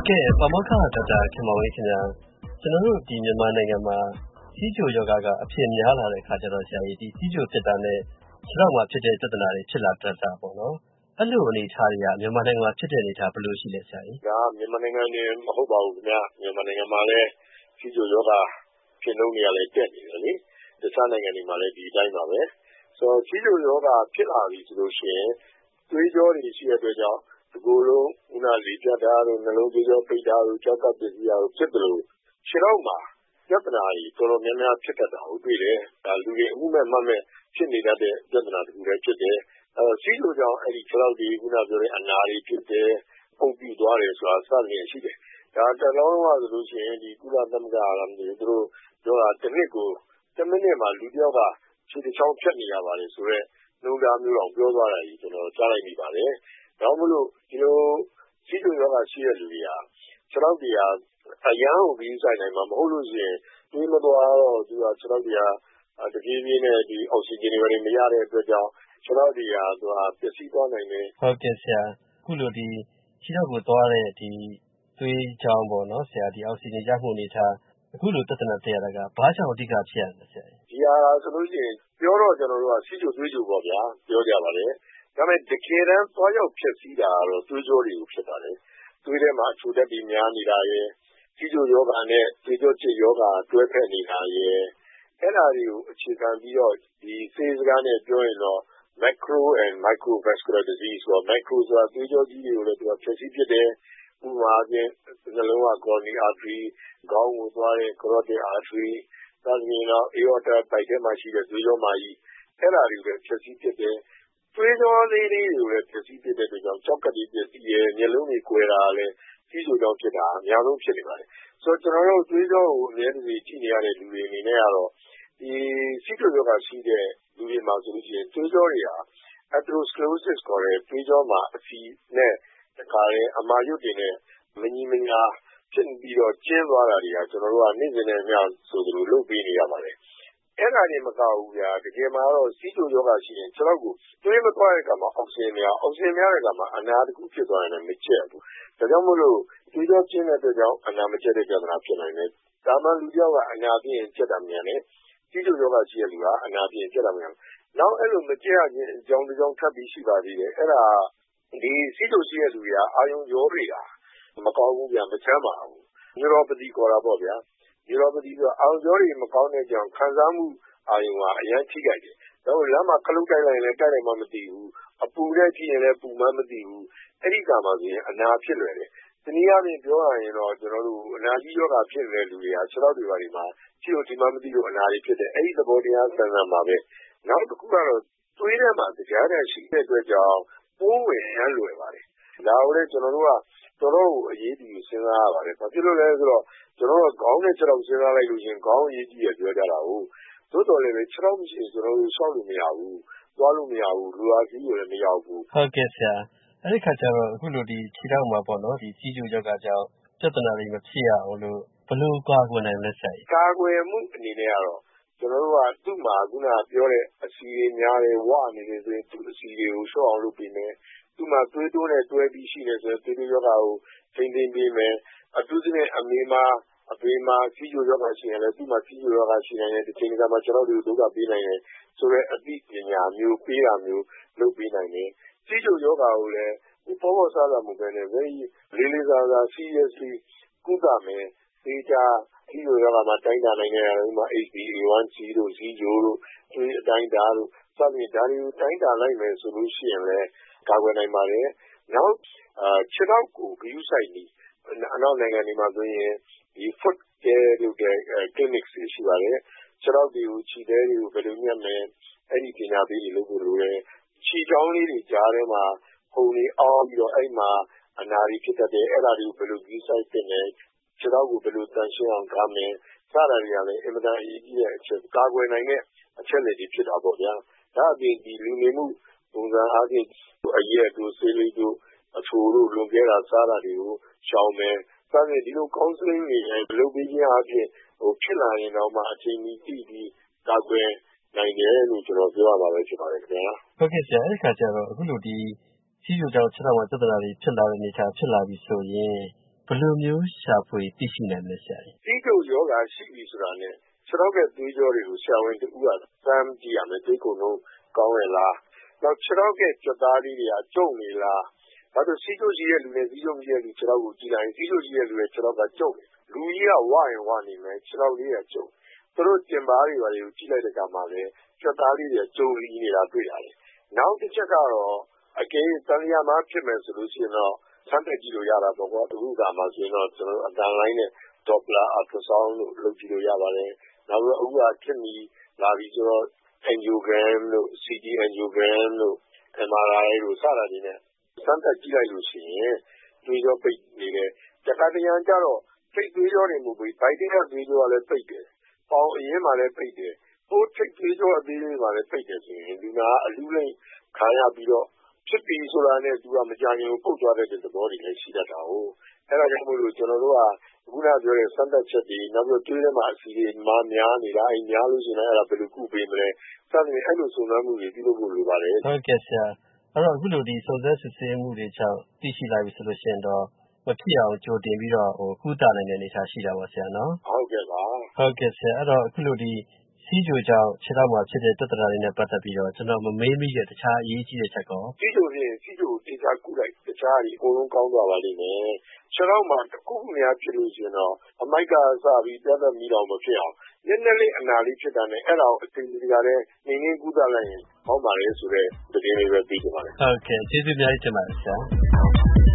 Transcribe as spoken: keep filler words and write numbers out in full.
ကဲ့ပါမောက္ခဒေါက်တာခင်မောင်ဝင်းခင်ဗျာကျွန်တော်တို့ဒီမြန်မာနိုင်ငံမှာစီးကျိုယောဂကအဖြစ်များလာတဲ့အခါကျတော့ဆရာကြီးဒီစီးကျိုဖြစ်တာနဲ့ခြေထောက်မှာဖြစ်တဲ့ပြဿနာတွေဖြစ်လာတတ်တာပေါ့နော်အဲ့လိုအနေအထားတွေကမြန်မာနိုင်ငံမှာဖြစ်တဲ့အနေအထားဘယ်လိုရှိလဲဆရာကြီးဒါမြန်မာနိုင်ငံနေမဟုတ်ပါဘူးခင်ဗျာမြန်မာနိုင်ငံမှာလည်းစီးကျိုယောဂဖြစ်နှုန်းတွေကလည်းတက်နေတယ်လေတခြားနိုင်ငံတွေမှာလည်းဒီအတိုင်းပါပဲဆိုတော့စီးကျိုယောဂဖြစ်လာပြီဆိုလို့ရှိရင်သွေးကြောတွေရှိတဲ့အတွက်ကြောင့်ဒီကိုယ်လုံးဥနာလီပြတ်တာတို့နှလုံးသွေးကြောပိတ်တာတို့ကြောက်ကပစ္စည်းရတို့ဖြစ်တယ်လို့ခြေထောက်မှာပြဿနာကြီးတော်တော်များများဖြစ်တတ်တာဟုတ်တွေ့တယ်ဒါလူတွေအမှုမဲ့မှတ်မဲ့ဖြစ်နေတတ်တဲ့ပြဿနာတစ်ခုလည်းဖြစ်တယ်အဲစီးကျိုကြောင့်အဲ့ဒီခြေထောက်တွေဥနာပြောတဲ့အနာတွေဖြစ်တယ်ပုံပြသွားတယ်ဆိုတာစသဖြင့်ရှိတယ်ဒါတလုံးလုံးကဆိုလို့ရှိရင်ဒီကုလသမဂ္ဂကလည်းသူတို့ပြောတာတစ်နှစ်ကိုတစ်မိနစ်မှာလူတစ်ယောက်ကခြေတစ်ချောင်းဖြတ်နေရပါတယ်ဆိုတော့နှုံးသားမျိုးအောင်ပြောသွားတာကြီးကျွန်တော်ကြားလိုက်မိပါတယ်ဒါမှမဟုတ်ဒီလိုစီးကျိုယောဂရှိတဲ့လူတွေကခြေထောက်တွေကအရန်ကိုပြီးဆိုင်နိုင်မှာမဟုတ်လို့ရှိရင်တွေးမသွားတော့သူကခြေထောက်တွေကတပြေးပြေးနဲ့ဒီအောက်ဆီဂျင်တွေမရတဲ့အတွက်ကြောင့်ခြေထောက်တွေကသူကပျက်စီးသွားနိုင်တယ်ဟုတ်ကဲ့ဆရာအခုလိုဒီခြေထောက်ကိုသွားတဲ့ဒီသွေးကြောင်းပေါ့နော်ဆရာဒီအောက်ဆီဂျင်ရမှုအနေထားအခုလိုတသက်တဲ့ရတာကဘာကြောင့်အဓိကဖြစ်ရလဲဆရာဒီဟာဆိုလို့ရှိရင်ပြောတော့ကျွန်တော်တို့ကစီးကျိုသွေးကျိုပေါ့ဗျာပြောကြပါလေဒါပေမဲ့တကယ်တမ်းသွားရောက်ဖြစ်စည်းတာကတော့သွေးကြောတွေကိုဖြစ်တာလေသွေးထဲမှာအချိုတက်ပြီးများနေတာရဲ့စီးကျိုယောဂနဲ့သွေးကြောချစ်ယောဂတွဲဖက်နေတာရဲ့အဲ့ဒါတွေကိုအခြေခံပြီးတော့ဒီစေစကားနဲ့ပြောရင်တော့ macro and microvascular disease ဆိုတော့ macro ဆိုတာသွေးကြောကြီးတွေကိုလည်းသူကဖြစ်စည်းဖြစ်တယ်ဥပမာချင်းနှလုံးက coronary artery ခေါင်းကိုသွားတဲ့ carotid artery ဒါဆိုရင်တော့ aorta ပိုက်ထဲမှာရှိတဲ့သွေးကြောမာကြီးအဲ့ဒါတွေကိုလည်းဖြစ်စည်းဖြစ်တယ်သွေးကြောလေးလေးတွေကိုလည်းဖြစ်စည်းဖြစ်တဲ့အတွက်ကြောင့်ကြောက်ကပ်တွေပြည့်စည်ရဲ့မျက်လုံးတွေကွယ်တာလည်းစီးကျိုကြောင့်ဖြစ်တာအများဆုံးဖြစ်နေပါတယ်ဆိုတော့ကျွန်တော်တို့သွေးကြောကိုအများကြီးကြည့်နေရတဲ့လူတွေအနေနဲ့ကတော့ဒီစီးကျိုယောဂရှိတဲ့လူတွေမှာဆိုလို့ရှိရင်သွေးကြောတွေဟာ atherosclerosis ခေါ်တဲ့သွေးကြောမှာအဆီနဲ့တခါလေအမာရွတ်တွေနဲ့မညီမညာဖြစ်ပြီးတော့ကျင်းသွားတာတွေကကျွန်တော်တို့ကနေ့စဉ်နဲ့မျှဆိုသလိုလုပ်ပေးနေရပါတယ်အဲ့ဒါနေမကဘူးဗျာတကယ်မှာတော့စီးကျိုယောဂရှိရင်ကျွန်တော်ကိုသွေးမသွားတဲ့ကမှာအောက်ဆီဂျင်များအောက်ဆီဂျင်များတဲ့ကမှာအနာတစ်ခုဖြစ်သွားရင်လည်းမကျက်ဘူးဒါကြောင့်မို့လို့သွေးကြောကျင်းတဲ့အတွက်ကြောင့်အနာမကျက်တဲ့ပြဿနာဖြစ်နိုင်တယ်ဒါမှလူကြောက်ကအနာပြင်းကျက်တာမြန်တယ်စီးကျိုယောဂရှိတဲ့လူကအနာပြင်းကျက်တာမြန်နောက်အဲ့လိုမကျက်ခြင်းအကြောင်းတစ်ကြောင်းထပ်ပြီးရှိပါသေးတယ်အဲ့ဒါဒီစီးကျိုရှိတဲ့လူတွေကအာယုံရောတွေကမကောင်းဘူးဗျာမချမ်းပါဘူး neuropathy ခေါ်တာပေါ့ဗျာ neuropathy ဆိုအာယုံရောတွေမကောင်းတဲ့ကြောင့်ခံစားမှုအာယုံကအရန်ထိကြိုက်တယ်ဒါကိုလမ်းမှာခလုတ်တိုက်လိုက်ရင်လည်းတိုက်လိုက်မှမသိဘူးအပူနဲ့ကြည့်ရင်လည်းပူမှမသိဘူးအဲ့ဒီကမှဆိုရင်အနာဖြစ်လွယ်တယ်တနည်းအားဖြင့်ပြောရရင်တော့ကျွန်တော်တို့အနာကြီးယောဂဖြစ်နေတဲ့လူတွေကခြေထောက်တွေပါဒီမှာကြည့်လို့ဒီမှမသိလို့အနာတွေဖြစ်တယ်အဲ့ဒီသဘောတရားဆန်းဆန်းပါပဲနောက်တစ်ခုကတော့သွေးထဲမှာကြားတဲ့ရှိတဲ့အတွက်ကြောင့်ပိုးဝင်ရမ်းလွယ်ပါတယ်ဒါကိုလည်းကျွန်တော်တို့ကတော်တော်အရေးကြီးစဉ်းစားရပါတယ်ဘာဖြစ်လို့လဲဆိုတော့ကျွန်တော်တို့ခေါင်းနဲ့ခြေထောက်စဉ်းစားလိုက်လို့ရှင်ခေါင်းအရေးကြီးရပြောကြတာဟုတ်သို့တော်လည်းပဲခြေထောက်မရှိရင်ကျွန်တော်တို့ရှောက်လို့မရဘူးသွားလို့မရဘူးလူအားကြီးလို့လည်းမရဘူးဟုတ်ကဲ့ဆရာအဲ့ဒီခါကျတော့အခုလိုဒီခြေထောက်မှာပေါ့နော်ဒီစီးကျိုယောဂကြောင့်ပြဿနာတွေမဖြစ်ရအောင်လို့ဘယ်လိုကာကွယ်နိုင်လဲဆရာကြီးကာကွယ်မှုအနေနဲ့ကတော့ကျွန်တော်တို့ကသူ့မှာခုနပြောတဲ့အစီတွေများတယ်ဝအနေနဲ့ဆိုရင်သူ့အစီတွေကိုရှော့အောင်လုပ်ပေးမယ်သူ့မှာသွေးတိုးနဲ့တွဲပြီးရှိနေဆိုရင်သွေးတိုးယောဂကိုထိန်းသိမ်းပေးမယ်အထူးသဖြင့်အမေမှာအဖေမှာစီးကျိုယောဂရှိရင်လည်းသူ့မှာစီးကျိုယောဂရှိနိုင်တယ်ဒီချိန်ကမှကျွန်တော်တို့ဒုက္ခပေးနိုင်တယ်ဆိုတော့အသိပညာမျိုးပေးတာမျိုးလုပ်ပေးနိုင်တယ်စီးကျိုယောဂကိုလည်းပေါ်ပေါ်စားစားမပဲနဲ့very လေးလေးစားစား seriously ကုသမယ်ဒေတာစီးကျိုယောဂမှာတိုင်းတာနိုင်တယ်ဥပမာ H b A one C တို့စီးကျိုတို့သွေးအတိုင်းတာတို့စသဖြင့်ဒါတွေကိုတိုင်းတာလိုက်မယ်ဆိုလို့ရှိရင်လည်းကာကွယ်နိုင်ပါတယ်နောက်ခြေထောက်ကိုဂရုစိုက်ပြီးအနောက်နိုင်ငံတွေမှာဆိုရင်ဒီ foot care လုပ်တဲ့ clinic တွေရှိပါတယ်ခြေထောက်တွေကိုခြေသေးတွေကိုဘယ်လိုညှပ်မယ်အဲ့ဒီပညာပေးတွေလုပ်ဖို့လိုတယ်ခြေချောင်းလေးတွေကြားထဲမှာပုံတွေအောင်းပြီးတော့အဲ့မှာအနာတွေဖြစ်တတ်တယ်အဲ့ဒါတွေကိုဘယ်လိုဂရုစိုက်တင်လဲခြေထောက်ကိုဘယ်လိုတန်ရှင်းအောင်ကားမယ်စတာတွေကလည်းအင်မတန်အရေးကြီးတဲ့အချက်ကာကွယ်နိုင်တဲ့အချက်တွေဖြစ်တာပေါ့ဗျာဒါအပြင်ဒီလူနေမှုပုံစံအားဖြင့်အရက်တို့ဆေးလိပ်တို့အချိုတို့လွန်ကဲတာစားတာတွေကိုရှောင်မယ်စသဖြင့်ဒီလို counseling တွေလုပ်ပေးခြင်းအပြင်ဟိုဖြစ်လာရင်တော့မှအချိန်ကြီးတည်ပြီးကာကွယ်နိုင်တယ်လို့ကျွန်တော်ပြောရပါပဲဖြစ်ပါတယ်ခင်ဗျာဟုတ်ကဲ့ဆရာအဲ့ဒီခါကျတော့အခုလိုဒီစီးကျိုကြောင့်ခြေထောက်မှာပြဿနာတွေဖြစ်လာတဲ့အနေအထားဖြစ်လာပြီဆိုရင်ဘယ်လိုမျိုးရှာဖွေသိရှိနိုင်မလဲဆရာကြီး။ဆီးချိုရောဂါရှိပြီဆိုတာနဲ့ခြေထောက်ကသွေးကြောတွေကိုဆရာဝန်တဦးကစမ်းကြည့်ရမယ်သွေးကုန်လုံးကောင်းရဲ့လားနောက်ခြေထောက်ကကြွသားလေးတွေကကျုံနေလားဒါဆိုဆီးချိုရှိတဲ့လူနဲ့ဆီးချိုမရှိတဲ့လူခြေထောက်ကိုကြည့်လိုက်ရင်ဆီးချိုရှိတဲ့လူရဲ့ခြေထောက်ကကျုံနေလူကြီးကဝရင်ဝနေမယ်ခြေထောက်လေးကကျုံသူတို့ကျင်ပါးတွေပါတွေကိုကြည့်လိုက်တဲ့အခါမှာလည်းကြွသားလေးတွေကကျုံလီနေတာတွေ့ရတယ်နောက်တစ်ချက်ကတော့အကယ်၍တန်လျာမှာဖြစ်မယ်ဆိုလို့ရှိရင်တော့ဆန်းတက်ကြည့်လို့ရတာပေါ့ကွာအခုကမှဆိုရင်တော့ကျွန်တော်အတန်လိုင်းနဲ့ Doppler ultrasound လို့လုပ်ကြည့်လို့ရပါတယ်နောက်ပြီးအခုကခင်မီလာပြီးဆိုတော့ angiogram လို့ C T angiogram လို့ M R I လို့စတာတွေနဲ့စမ်းသပ်ကြည့်လိုက်လို့ရှိရင်သွေးကြောပိတ်နေတယ်တခါတရံကျတော့ထိတ်သွေးကြောတွေမဟုတ်ဘူးဗိုက်တင်းကသွေးကြောကလည်းပိတ်တယ်ပေါင်အရင်းမှာလည်းပိတ်တယ်ဟိုထိတ်သွေးကြောအသေးလေးမှာလည်းပိတ်တယ်ဆိုရင်ဒီမှာအလူလိမ့်ခံရပြီးတော့ဖြစ်ပြီးဆိုတာနဲ့သူကမကြခင်ကိုပုတ်သွားတဲ့သဘောတွေလည်းရှိတတ်တာ哦အဲ့ဒါကြောင့်မို့လို့ကျွန်တော်တို့ကခုနပြောတဲ့စမ်းသပ်ချက်တွေနောက်ပြီးသွေးထဲမှာအဆီတွေမာများနေတာအဲ့များလို့ရှိရင်အဲ့ဒါဘယ်လိုကုပေးမလဲစသဖြင့်အဲ့လိုစုံစမ်းမှုတွေပြုလုပ်ဖို့လိုပါတယ်ဟုတ်ကဲ့ဆရာအဲ့တော့အခုလိုဒီစုံစမ်းစစ်ဆေးမှုတွေကြောင့်သိရှိလိုက်ပြီဆိုလို့ရှိရင်တော့မဖြစ်အောင်ကြိုတင်ပြီးတော့ဟိုကုသနိုင်တဲ့အနေအထားရှိတာပါဆရာနော်ဟုတ်ကဲ့ပါဟုတ်ကဲ့ဆရာအဲ့တော့အခုလိုဒီဆီးချိုကြောင့်ခြေထောက်မှာဖြစ်တဲ့ပြဿနာတွေနဲ့ပတ်သက်ပြီးတော့ကျွန်တော်မမေးမိတဲ့တခြားအရေးကြီးတဲ့ချက်ကောဆီးချိုဖြင့်ဆီးချိုတေချာကုလိုက်တခြားတွေအကုန်လုံးကောင်းသွားပါလိမ့်မယ်ခြေထောက်မှာတစ်ခုခုများဖြစ်လို့ရှိရင်တော့အမိုက်ကစပြီးပြတ်သက်ပြီးတော့မဖြစ်အောင်နည်းနည်းလေးအနာလေးဖြစ်တာနဲ့အဲ့ဒါကိုအချိန်ကြီးကလည်းနေနေကုသလိုက်ရင်ဟောပါလေဆိုတဲ့သတင်းလေးပဲပြီးကြပါမယ်ဟုတ်ကဲ့ကျေးဇူးများကြီးတင်ပါတယ်ဆရာ